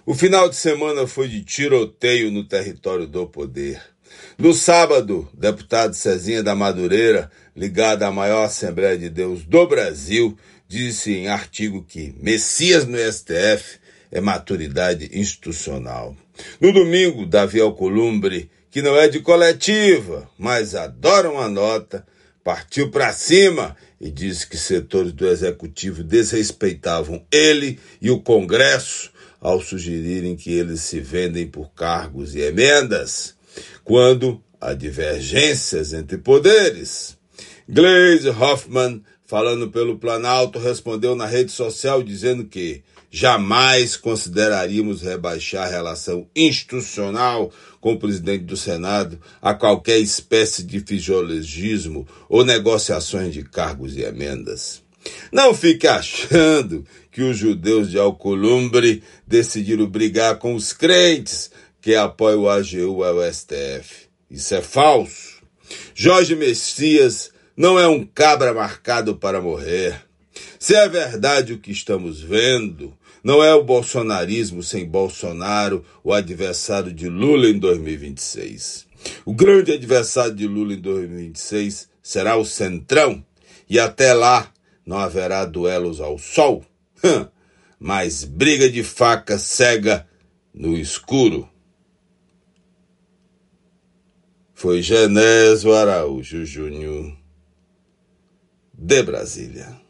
O final de semana foi de tiroteio no território do poder. No sábado, deputado Cezinha da Madureira, ligado à maior Assembleia de Deus do Brasil, disse em artigo que Messias no STF é maturidade institucional. No domingo, Davi Alcolumbre, que não é de coletiva, mas adora uma nota, partiu para cima e disse que setores do Executivo desrespeitavam ele e o Congresso ao sugerirem que eles se vendem por cargos e emendas, quando há divergências entre poderes. Gleisi Hoffmann, falando pelo Planalto, respondeu na rede social dizendo que jamais consideraríamos rebaixar a relação institucional com o presidente do Senado a qualquer espécie de fisiologismo ou negociações de cargos e emendas. Não fique achando que os judeus de Alcolumbre decidiram brigar com os crentes que apoiam o AGU ao STF. Isso é falso. Jorge Messias não é um cabra marcado para morrer. Se é verdade o que estamos vendo, não é o bolsonarismo sem Bolsonaro o adversário de Lula em 2026. O grande adversário de Lula em 2026 será o Centrão, e até lá não haverá duelos ao sol, mas briga de faca cega no escuro. Foi Genésio Araújo Júnior, de Brasília.